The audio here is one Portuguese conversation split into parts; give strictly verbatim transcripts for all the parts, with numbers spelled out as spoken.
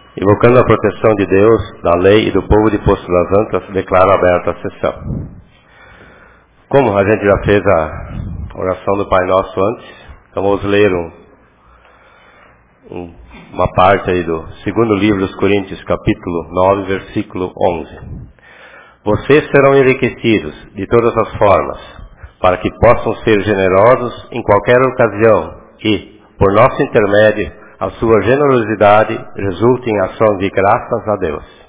Invocando a proteção de Deus, da lei e do povo de Poço das Antas, declaro aberta a sessão. Como a gente já fez a oração do Pai Nosso antes, então vamos ler um, um, uma parte aí do segundo livro dos Coríntios, capítulo nove, versículo onze. Vocês serão enriquecidos de todas as formas, para que possam ser generosos em qualquer ocasião e, por nosso intermédio, a sua generosidade resulte em ação de graças a Deus.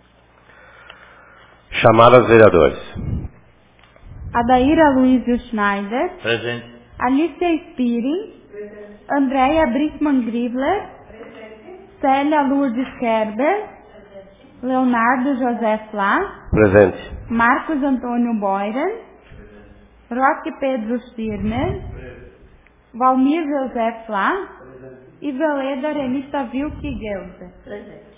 Chamar os vereadores. Adaíra Luizio Schneider. Presente. Alicia Spiring. Presente. Andréia Brickman Gribler. Presente. Célia Lourdes Kerber. Presente. Leonardo José Flá. Presente. Marcos Antônio Boyren. Presente. Roque Pedro Stirner. Presente. Valmir José Flá. Presente. E Veleda Renita Vilke Gelder. Presente.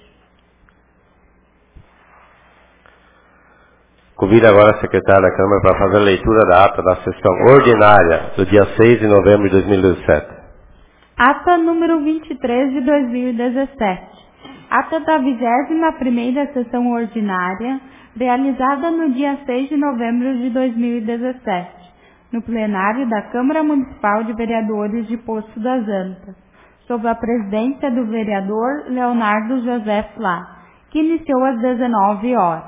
Convido agora a secretária da Câmara para fazer a leitura da ata da sessão ordinária do dia seis de novembro de dois mil e dezessete. Ata número vinte e três de dois mil e dezessete. Ata da vigésima primeira sessão ordinária, realizada no dia seis de novembro de dois mil e dezessete, no plenário da Câmara Municipal de Vereadores de Poço das Antas, sob a presidência do vereador Leonardo José Flá, que iniciou às dezenove horas.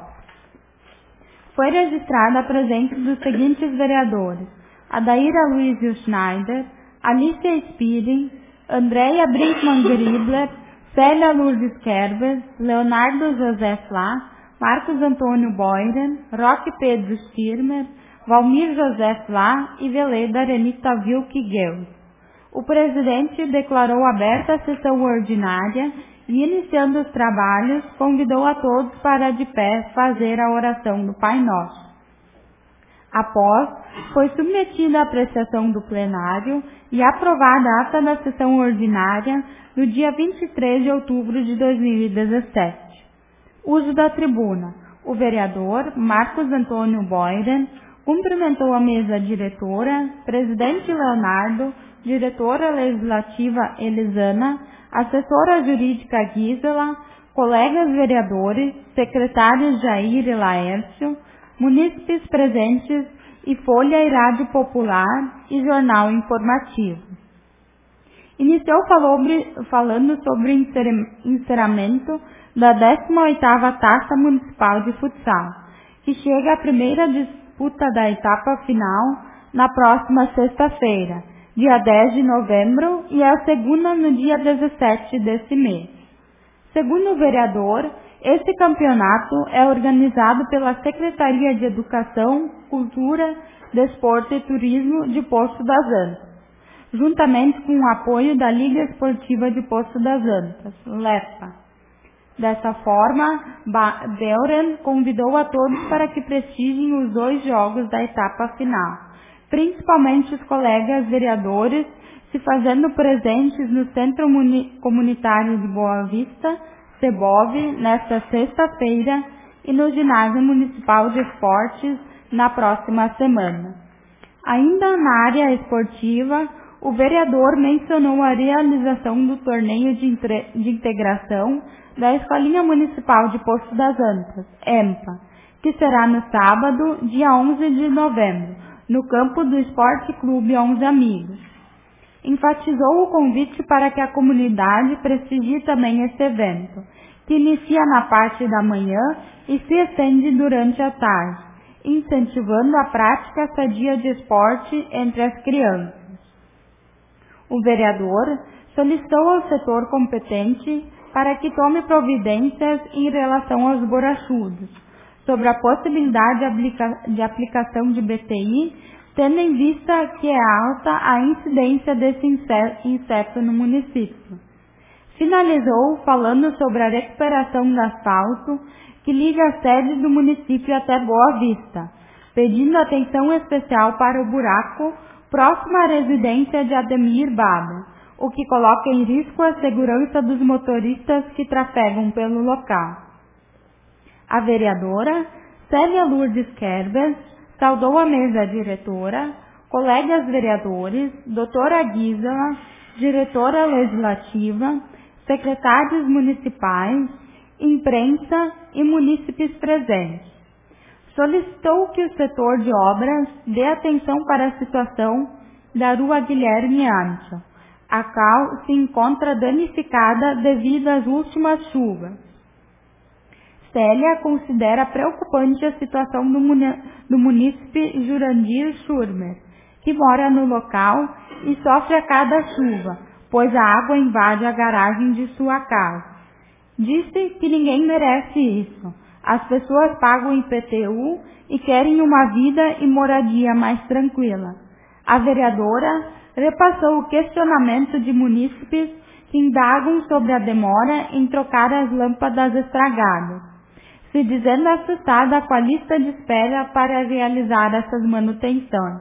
Foi registrada a presença dos seguintes vereadores: Adaíra Luizio Schneider, Alicia Spiring, Andréia Brinkman Gribler, Célia Lourdes Kerber, Leonardo José Flá, Marcos Antônio Boyren, Roque Pedro Stirmer, Valmir José Flá e Veleda Renita Vilke Geld. O presidente declarou aberta a sessão ordinária e, iniciando os trabalhos, convidou a todos para de pé fazer a oração do Pai Nosso. Após, foi submetida à apreciação do plenário e aprovada a ata da sessão ordinária no dia vinte e três de outubro de dois mil e dezessete. Uso da tribuna. O vereador Marcos Antônio Boyren cumprimentou a mesa diretora, presidente Leonardo, diretora legislativa Elisana, assessora jurídica Gisela, colegas vereadores, secretários Jair e Laércio, munícipes presentes e Folha e Rádio Popular e Jornal Informativo. Iniciou falando sobre o encerramento da décima oitava Taça Municipal de Futsal, que chega à primeira disputa da etapa final na próxima sexta-feira, dia dez de novembro, e a segunda no dia dezessete desse mês. Segundo o vereador, este campeonato é organizado pela Secretaria de Educação, Cultura, Desporto e Turismo de Poço das Antas, juntamente com o apoio da Liga Esportiva de Poço das Antas, LEPA. Dessa forma, Beuren convidou a todos para que prestigiem os dois jogos da etapa final, principalmente os colegas vereadores, se fazendo presentes no Centro Comunitário de Boa Vista, Sebov, nesta sexta-feira, e no Ginásio Municipal de Esportes, na próxima semana. Ainda na área esportiva, o vereador mencionou a realização do torneio de, de integração da Escolinha Municipal de Poço das Antas, EMPA, que será no sábado, dia onze de novembro, no campo do Esporte Clube onze Amigos. Enfatizou o convite para que a comunidade prestigie também este evento, que inicia na parte da manhã e se estende durante a tarde, incentivando a prática sadia de esporte entre as crianças. O vereador solicitou ao setor competente para que tome providências em relação aos borrachudos, sobre a possibilidade de, aplica- de aplicação de B T I, tendo em vista que é alta a incidência desse inseto no município. Finalizou falando sobre a recuperação do asfalto que liga a sede do município até Boa Vista, pedindo atenção especial para o buraco próximo à residência de Ademir Bada, o que coloca em risco a segurança dos motoristas que trafegam pelo local. A vereadora Célia Lourdes Kerber saudou a mesa diretora, colegas vereadores, doutora Gisela, diretora legislativa, secretários municipais, imprensa e munícipes presentes. Solicitou que o setor de obras dê atenção para a situação da Rua Guilherme Ancho, a qual se encontra danificada devido às últimas chuvas. Célia considera preocupante a situação do, muni- do munícipe Jurandir Schurmer, que mora no local e sofre a cada chuva, pois a água invade a garagem de sua casa. Disse que ninguém merece isso. As pessoas pagam I P T U e querem uma vida e moradia mais tranquila. A vereadora repassou o questionamento de munícipes que indagam sobre a demora em trocar as lâmpadas estragadas, se dizendo assustada com a lista de espera para realizar essas manutenções.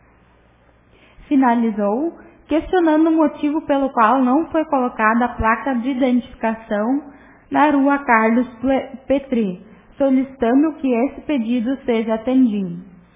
Finalizou, questionando o motivo pelo qual não foi colocada a placa de identificação na Rua Carlos Petri, solicitando que esse pedido seja atendido.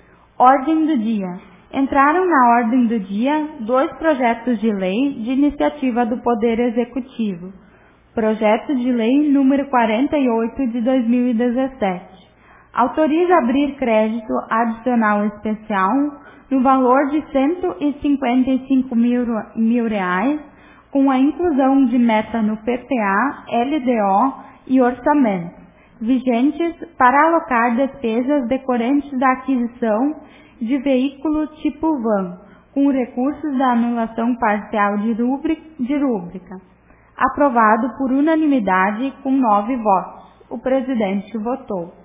Ordem do dia. Entraram na ordem do dia dois projetos de lei de iniciativa do Poder Executivo. Projeto de Lei número quarenta e oito de dois mil e dezessete. Autoriza abrir crédito adicional especial no valor de cento e cinquenta e cinco mil, mil reais, com a inclusão de meta no P P A, L D O e orçamento, vigentes para alocar despesas decorrentes da aquisição de veículo tipo van, com recursos da anulação parcial de rúbrica. Aprovado por unanimidade com nove votos. O presidente votou.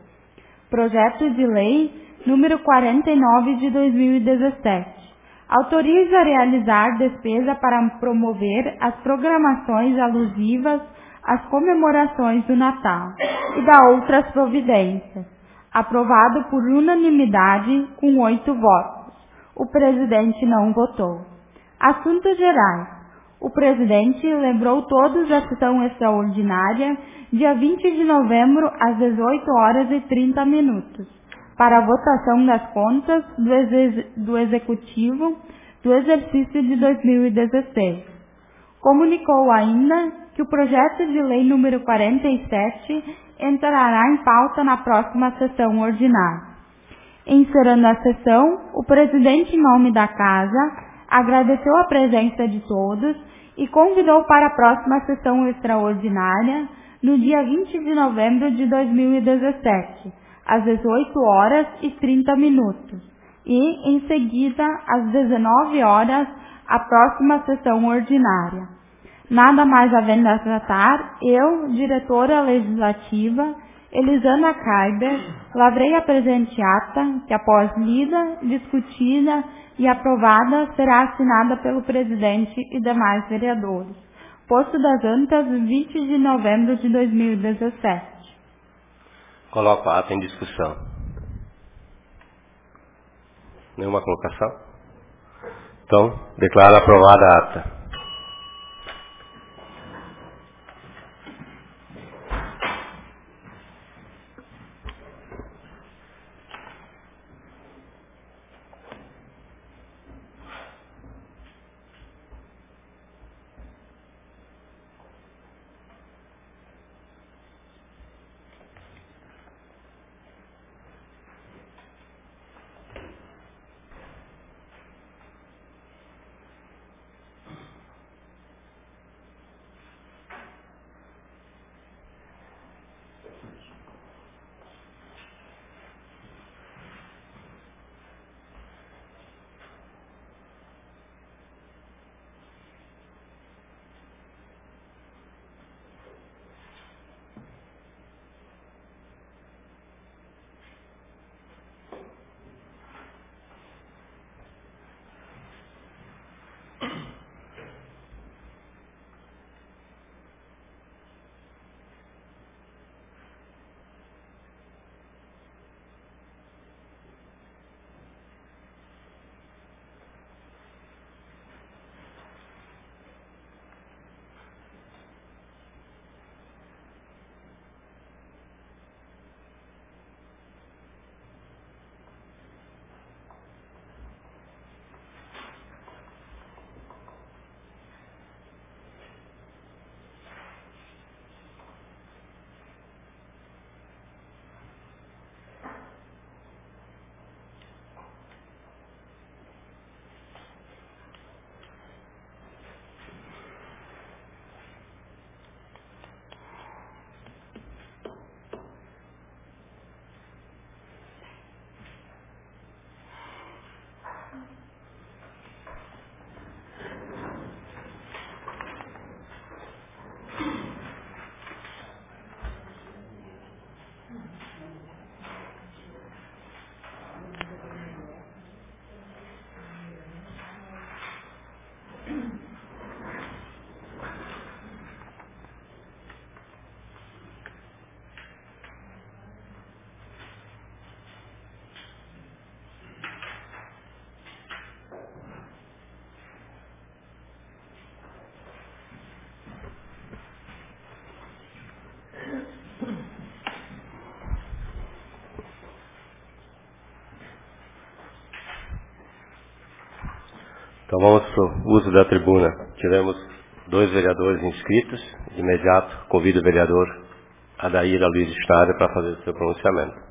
Projeto de Lei número quarenta e nove de dois mil e dezessete. Autoriza a realizar despesa para promover as programações alusivas às comemorações do Natal e da outras providências. Aprovado por unanimidade com oito votos. O presidente não votou. Assuntos gerais. O presidente lembrou todos a sessão extraordinária, dia vinte de novembro, às dezoito horas e trinta minutos, para a votação das contas do, ex do Executivo do exercício de dois mil e dezesseis. Comunicou ainda que o projeto de lei número quarenta e sete entrará em pauta na próxima sessão ordinária. Encerrando a sessão, o presidente, em nome da Casa, agradeceu a presença de todos e convidou para a próxima sessão extraordinária, no dia vinte de novembro de dois mil e dezessete, às dezoito horas e trinta minutos, e, em seguida, às dezenove horas, a próxima sessão ordinária. Nada mais havendo a tratar, eu, diretora legislativa, Elisana Kaiber, lavrei a presente ata, que após lida, discutida e aprovada, será assinada pelo presidente e demais vereadores. Posto das Antas, vinte de novembro de dois mil e dezessete. Coloco a ata em discussão. Nenhuma colocação? Então, declaro aprovada a ata. Então vamos para o uso da tribuna. Tivemos dois vereadores inscritos. De imediato, convido o vereador Adair Luiz Schneider para fazer o seu pronunciamento.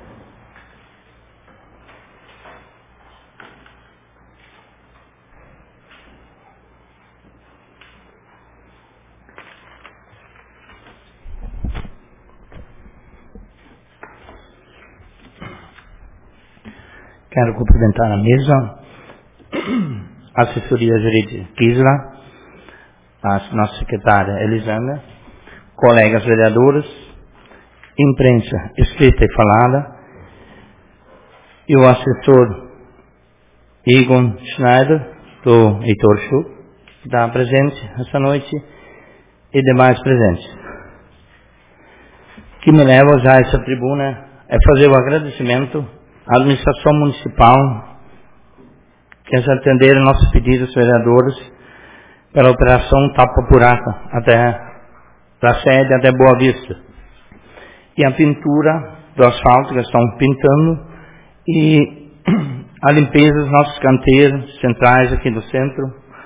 Quero cumprimentar a mesa, a assessoria jurídica Gisela, a nossa secretária Elisandra, colegas vereadores, imprensa escrita e falada, e o assessor Igor Schneider, do Heitor Schuch, que está presente esta noite, e demais presentes. O que me leva a usar essa tribuna é fazer o agradecimento à administração municipal que atenderam nossos pedidos, vereadores, pela operação tapa-buraco até da sede até Boa Vista. E a pintura do asfalto que estão pintando e a limpeza dos nossos canteiros centrais aqui do centro,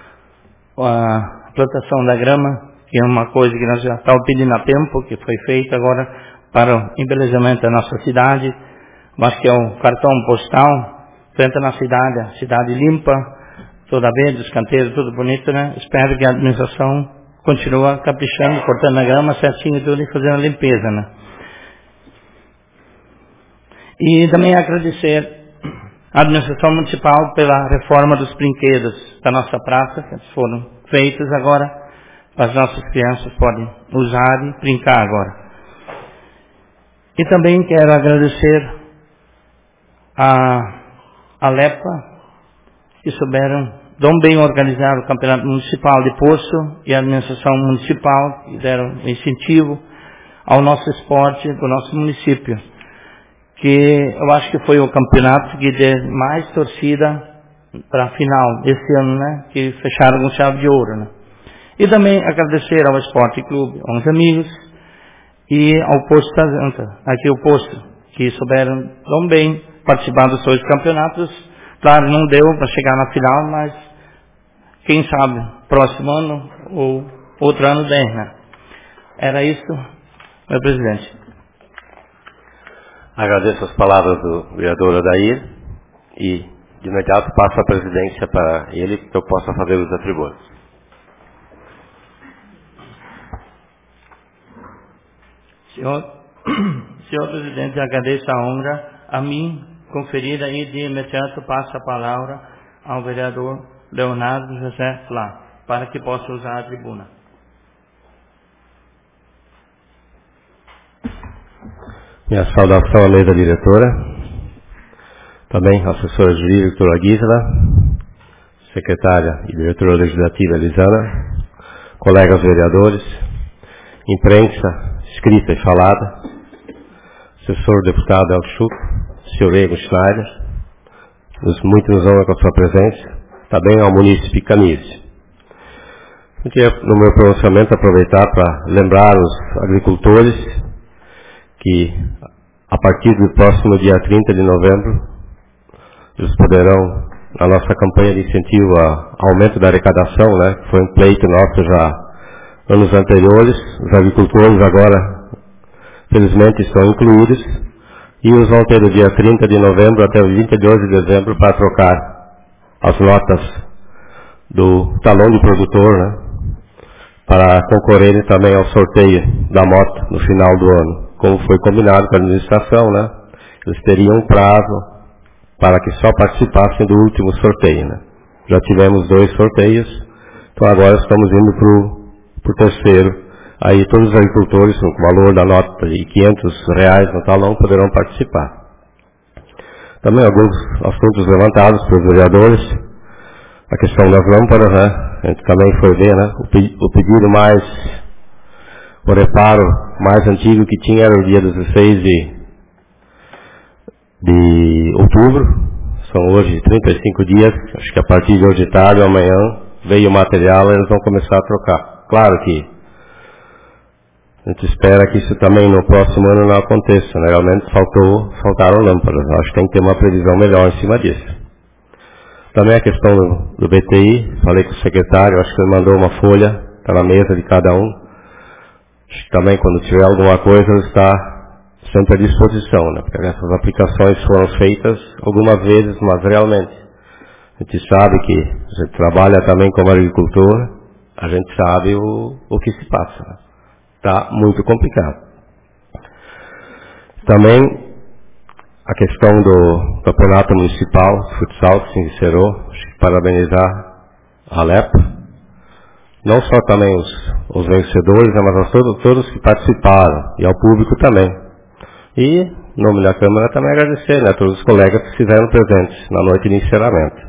a plantação da grama, que é uma coisa que nós já estávamos pedindo há tempo, que foi feita agora para o embelezamento da nossa cidade. Mas que é um cartão postal, frente na cidade, a cidade limpa, toda verde, os canteiros, tudo bonito, né? Espero que a administração continue caprichando, cortando a grama certinho e tudo e fazendo a limpeza, né? E também agradecer à administração municipal pela reforma dos brinquedos da nossa praça, que foram feitos agora, as nossas crianças podem usar e brincar agora. E também quero agradecer a, a LEPA, que souberam tão bem organizar o campeonato municipal de poço, e a administração municipal, que deram incentivo ao nosso esporte do nosso município, que eu acho que foi o campeonato que deu mais torcida para a final desse ano, né, que fecharam com chave de ouro, né. E também agradecer ao Esporte Clube, aos amigos, e ao Posto Tazanta, aqui o Posto, que souberam tão bem participar dos dois campeonatos. Claro, não deu para chegar na final, mas quem sabe, próximo ano ou outro ano bem, né? Era isso, meu presidente. Agradeço as palavras do vereador Adair e de imediato passo a presidência para ele, que eu possa fazer os atributos. Senhor, senhor presidente, agradeço a honra a mim conferida e de imediato passo a palavra ao vereador Leonardo José Flá, para que possa usar a tribuna. Minha saudação à mesa diretora, também à assessora jurídica, doutora Gisela, secretária e diretora legislativa Elisana, colegas vereadores, imprensa escrita e falada, assessor deputado El Schuch, senhor Igor Schneider, muito nos honra com a sua presença, também ao munícipe Camise. Eu queria, no meu pronunciamento, aproveitar para lembrar os agricultores que, a partir do próximo dia trinta de novembro, eles poderão, na nossa campanha de incentivo ao aumento da arrecadação, né, que foi um pleito nosso já anos anteriores, os agricultores agora, felizmente, estão incluídos, e os vão ter do dia trinta de novembro até o vinte e dois de dezembro para trocar as notas do talão de produtor, né, para concorrerem também ao sorteio da moto no final do ano. Como foi combinado com a administração, né, eles teriam um prazo para que só participassem do último sorteio, né. Já tivemos dois sorteios, então agora estamos indo para o terceiro. Aí todos os agricultores com o valor da nota de quinhentos reais no talão poderão participar. Também alguns assuntos levantados pelos vereadores, a questão das lâmpadas, né? A gente também foi ver, né? O, pe o pedido mais, o reparo mais antigo que tinha era o dia dezesseis de, de outubro. São hoje trinta e cinco dias, acho que a partir de hoje tarde ou amanhã veio o material e eles vão começar a trocar. Claro que a gente espera que isso também no próximo ano não aconteça, né? Realmente faltou, faltaram lâmpadas. Acho que tem que ter uma previsão melhor em cima disso. Também a questão do, do B T I, falei com o secretário, acho que ele mandou uma folha, está na mesa de cada um. Acho que também quando tiver alguma coisa ele está sempre à disposição, né? Porque essas aplicações foram feitas algumas vezes, mas realmente a gente sabe que a gente trabalha também como agricultor, a gente sabe o, o que se passa. Está muito complicado. Também a questão do campeonato municipal de futsal que se encerrou, acho que parabenizar a LEPA, não só também os, os vencedores, né, mas a todos, todos que participaram, e ao público também. E, em nome da Câmara, também agradecer, né, a todos os colegas que estiveram presentes na noite de encerramento.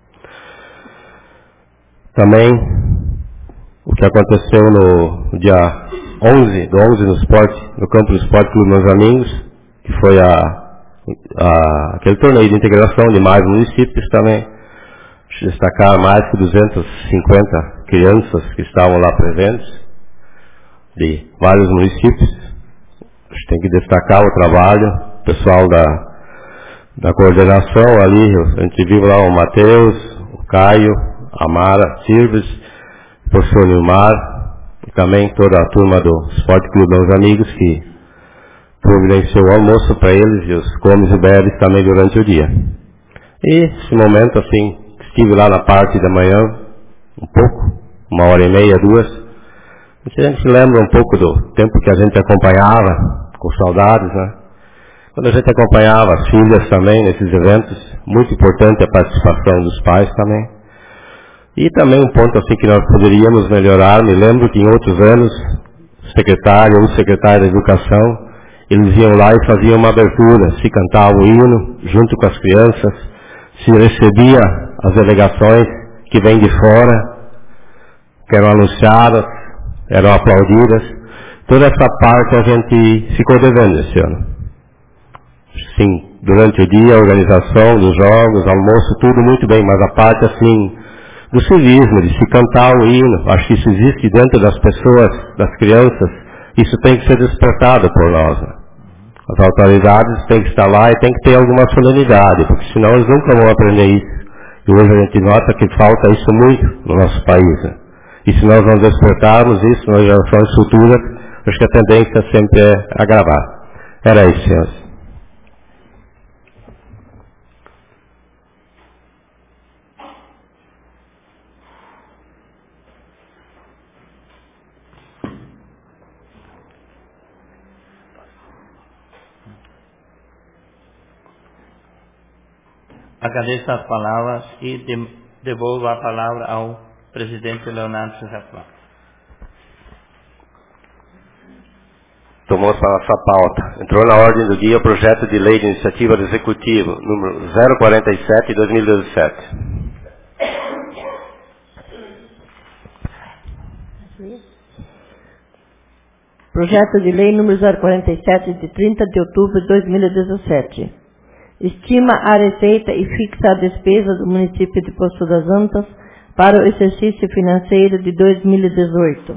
Também, o que aconteceu no dia onze, do onze no esporte, no campo do Esporte Clube Meus Amigos, que foi a Ah, aquele torneio de integração de mais municípios também. Deixa eu destacar mais que duzentas e cinquenta crianças que estavam lá presentes, de vários municípios. A gente tem que destacar o trabalho, o pessoal da, da coordenação ali, a gente viu lá o Matheus, o Caio, a Mara, Silves, o professor Nilmar, e também toda a turma do Esporte Clube Meus Amigos, que providenciou o almoço para eles e os comes e bebes também durante o dia. E esse momento, assim, estive lá na parte da manhã, um pouco, uma hora e meia, duas, a gente lembra um pouco do tempo que a gente acompanhava, com saudades, né? Quando a gente acompanhava as filhas também nesses eventos, muito importante a participação dos pais também. E também um ponto assim que nós poderíamos melhorar, me lembro que em outros anos, o secretário ou o secretário da Educação, eles iam lá e faziam uma abertura, se cantava o hino junto com as crianças, se recebia as delegações que vêm de fora, que eram anunciadas, eram aplaudidas. Toda essa parte a gente ficou devendo esse ano. Sim, durante o dia, a organização dos jogos, almoço, tudo muito bem, mas a parte assim, do civismo, de se cantar o hino, acho que isso existe dentro das pessoas, das crianças, isso tem que ser despertado por nós, né? As autoridades têm que estar lá e tem que ter alguma solenidade, porque senão eles nunca vão aprender isso. E hoje a gente nota que falta isso muito no nosso país, né? E se nós não despertarmos isso nas gerações futuras, acho que a tendência sempre é agravar. Era isso, senhores. Agradeço as palavras e de, devolvo a palavra ao presidente Leonardo Serraflá. Tomou para essa pauta. Entrou na ordem do dia o projeto de lei de iniciativa do Executivo, número zero quarenta e sete de dois mil e dezessete. Projeto de lei número zero quarenta e sete, de trinta de outubro de dois mil e dezessete. Estima a receita e fixa a despesa do município de Poço das Antas para o exercício financeiro de dois mil e dezoito.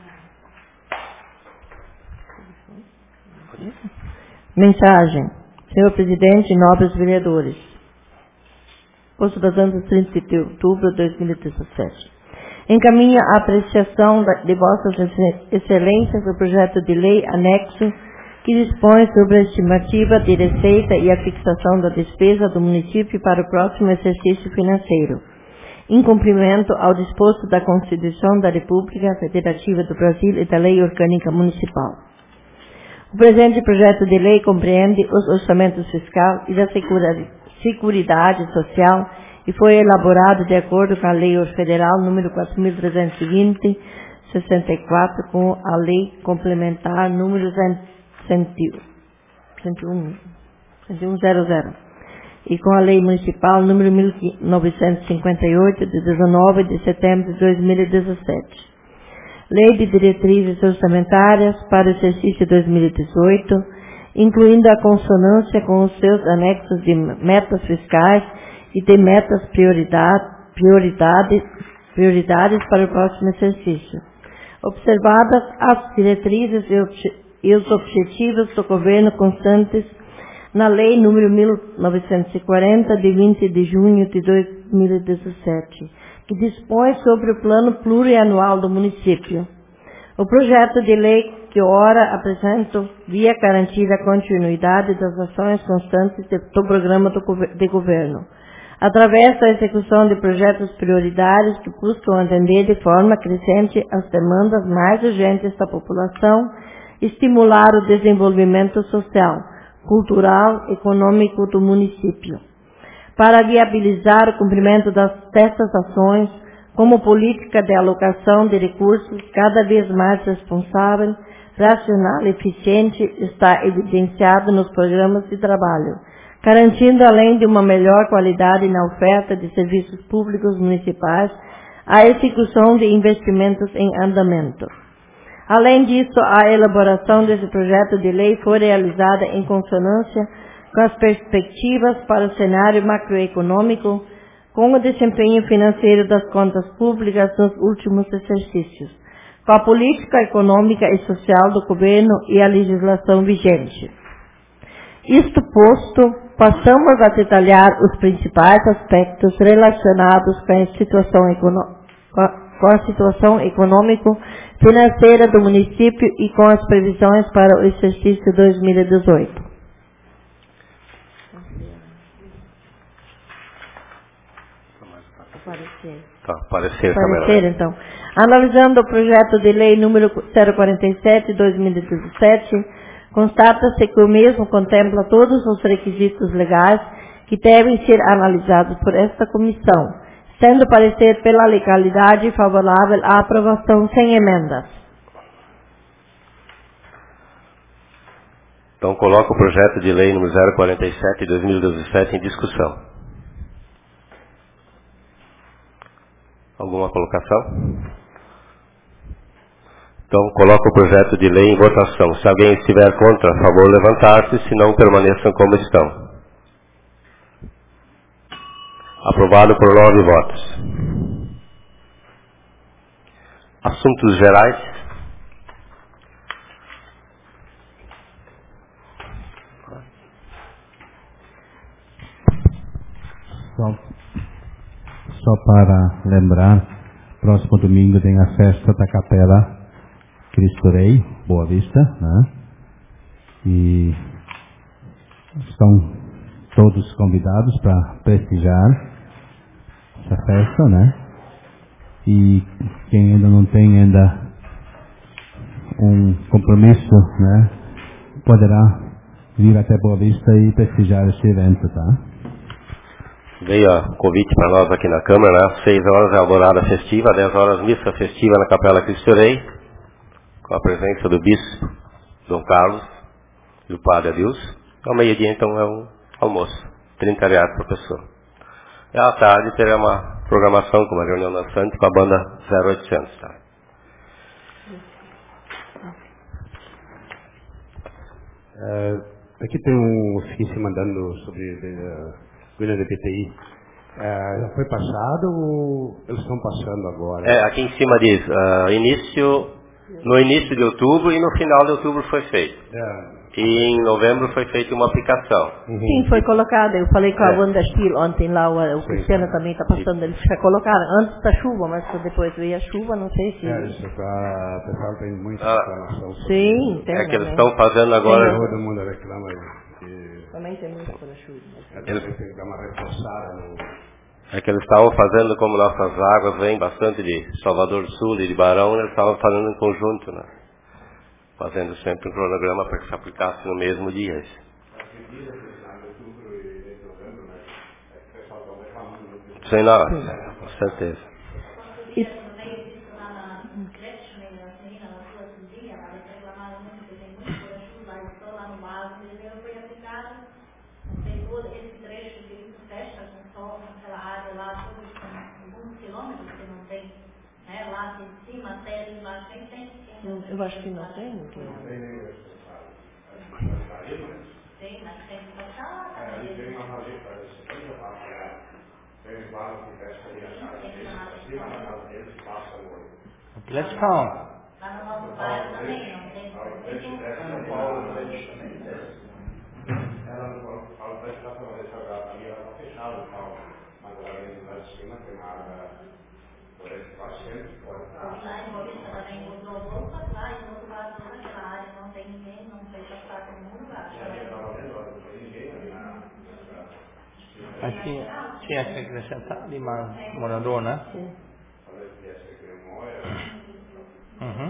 Mensagem. Senhor Presidente e nobres vereadores. Poço das Antas, trinta de outubro de dois mil e dezessete. Encaminho a apreciação de vossas excelências o projeto de lei anexo que dispõe sobre a estimativa de receita e a fixação da despesa do município para o próximo exercício financeiro, em cumprimento ao disposto da Constituição da República Federativa do Brasil e da Lei Orgânica Municipal. O presente projeto de lei compreende os orçamentos fiscal e da Seguridade Social e foi elaborado de acordo com a Lei Federal número quatro mil trezentos e vinte, sessenta e quatro, com a Lei Complementar número cento e um, e com a Lei Municipal número mil novecentos e cinquenta e oito, de dezenove de setembro de dois mil e dezessete. Lei de Diretrizes Orçamentárias para o exercício dois mil e dezoito, incluindo a consonância com os seus anexos de metas fiscais e de metas prioridade, prioridade, prioridades para o próximo exercício. Observadas as diretrizes e, e os objetivos do governo constantes na Lei número mil novecentos e quarenta, de vinte de junho de dois mil e dezessete, que dispõe sobre o plano plurianual do município. O projeto de lei que ora apresento via garantir a continuidade das ações constantes do programa de governo, através da execução de projetos prioritários que buscam atender de forma crescente as demandas mais urgentes da população, estimular o desenvolvimento social, cultural e econômico do município. Para viabilizar o cumprimento das, destas ações, como política de alocação de recursos cada vez mais responsável, racional e eficiente, está evidenciado nos programas de trabalho, garantindo, além de uma melhor qualidade na oferta de serviços públicos municipais, a execução de investimentos em andamento. Além disso, a elaboração desse projeto de lei foi realizada em consonância com as perspectivas para o cenário macroeconômico, com o desempenho financeiro das contas públicas nos últimos exercícios, com a política econômica e social do governo e a legislação vigente. Isto posto, passamos a detalhar os principais aspectos relacionados com a situação, econo- com a situação econômico-financeira do município e com as previsões para o exercício dois mil e dezoito. Parecer. Tá, parecer, Parecer, então. Analisando o projeto de lei número zero quarenta e sete, dois mil e dezessete, constata-se que o mesmo contempla todos os requisitos legais que devem ser analisados por esta comissão, sendo parecer pela legalidade favorável à aprovação sem emendas. Então, coloco o projeto de lei número zero quarenta e sete, dois mil e dezessete em discussão. Alguma colocação? Então, coloco o projeto de lei em votação. Se alguém estiver contra, a favor, levantar-se, se não, permaneçam como estão. Aprovado por nove votos. Assuntos gerais. Só, só para lembrar, próximo domingo tem a festa da Capela Cristo Rei, Boa Vista, né? E estão todos convidados para prestigiar essa festa, né? E quem ainda não tem ainda um compromisso, né? Poderá vir até Boa Vista e prestigiar esse evento, tá? Veio o convite para nós aqui na Câmara, né? seis horas é a alvorada festiva, dez horas missa festiva na Capela Cristo Rei, com a presença do bispo Dom Carlos e o padre Adilson. Ao meio-dia, então, é um almoço, trinta reais por pessoa. E à tarde terá uma programação com uma reunião dançante com a banda zero oitocentos. Tá? Uh, aqui tem um ofício mandando sobre uh, Goiânia D P T I. Uh, já foi passado ou eles estão passando agora? É, aqui em cima diz, uh, início, no início de outubro e no final de outubro foi feito. É. E em novembro foi feita uma aplicação. Uhum. Sim, foi colocada. Eu falei com a É. Wanda Stiel ontem lá, o, o Cristiano também está passando, eles já colocaram antes da chuva, mas depois veio a chuva, não sei se... É, isso, pra, o pessoal tem muita Ah. reclamação sobre Sim, isso. tem. É que eles né? estão fazendo agora... Todo mundo reclama que Também tem muito pela chuva. é, também tem que dar uma reforçada no... É que eles estavam fazendo, como nossas águas vêm bastante de Salvador do Sul e de Barão, eles estavam fazendo em conjunto, né? Fazendo sempre um cronograma para que se aplicasse no mesmo dia. Sem nada, com certeza. E, eu acho que não tem. Não tem. Tem, mas tem que passar. Tem uma maleta, tem vaga que fecha ali a casa deles, acima da casa deles, passa o... Let's count. Lá no nosso bairro também, não tem? Ela não Aqui tinha que acrescentar ali mais morador, né? Sim. Uhum.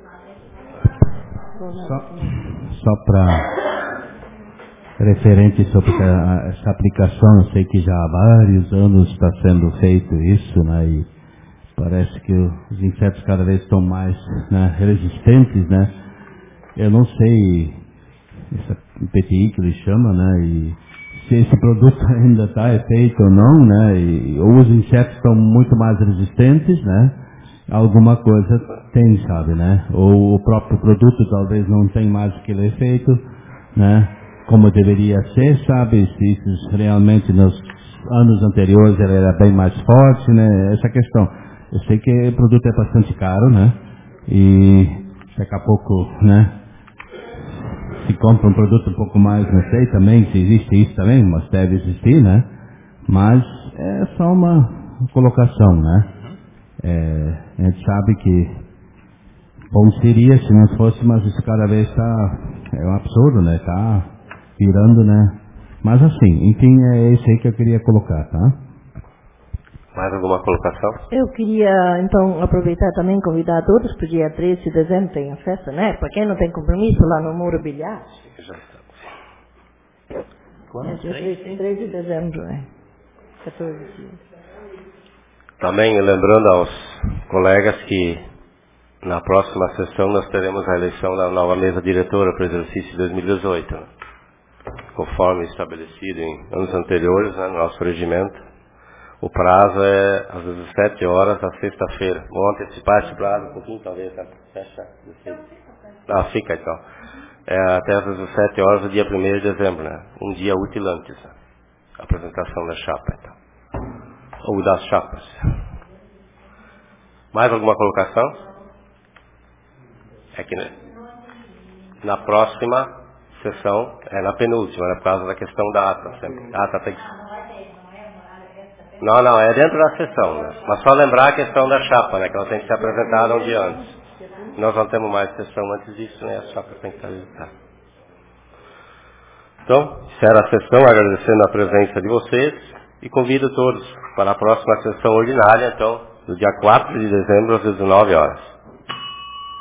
Só, só para referente sobre a, essa aplicação, eu sei que já há vários anos está sendo feito isso, né? E parece que os insetos cada vez estão mais, né, resistentes, né? Eu não sei, essa P T I que ele chama, né? E se esse produto ainda está efeito ou não, né? E, ou os insetos estão muito mais resistentes, né? Alguma coisa tem, sabe, né? Ou o próprio produto talvez não tem mais aquele efeito, né? Como deveria ser, sabe? Se isso realmente nos anos anteriores ele era bem mais forte, né? Essa questão. Eu sei que o produto é bastante caro, né? E daqui a pouco, né? Se compra um produto um pouco mais, não sei também se existe isso também, mas deve existir, né? Mas é só uma colocação, né? É, a gente sabe que bom seria se não fosse, mas isso cada vez está, é um absurdo, né? Está virando, né? Mas assim, enfim, é isso aí que eu queria colocar, tá? Mais alguma colocação? Eu queria, então, aproveitar também e convidar todos para o dia treze de dezembro, tem a festa, né? Para quem não tem compromisso, lá no Muro Bilhar. Já estamos. Quando? É dia treze de dezembro, né? quatorze dias. Também lembrando aos colegas que na próxima sessão nós teremos a eleição da nova mesa diretora para o exercício de dois mil e dezoito, né? Conforme estabelecido em anos anteriores, né, no nosso regimento. O prazo é às dezessete horas da sexta-feira. Vou antecipar esse prazo um pouquinho, talvez, né? Fecha. Não, fica então. É até às dezessete horas do dia primeiro de dezembro, né? Um dia útil antes, né? A apresentação da chapa, então. Ou das chapas. Mais alguma colocação? É que, né? Na próxima sessão, é na penúltima, né? Por causa da questão da ata. Sempre. A ata tem que... Não, não, é dentro da sessão, né? Mas só lembrar a questão da chapa, né? Que ela tem que ser apresentada um dia antes. Nós não temos mais sessão antes disso, né? A chapa tem que estar visitada. Então, encerro a sessão agradecendo a presença de vocês e convido todos para a próxima sessão ordinária, então, no dia quatro de dezembro, às dezenove horas.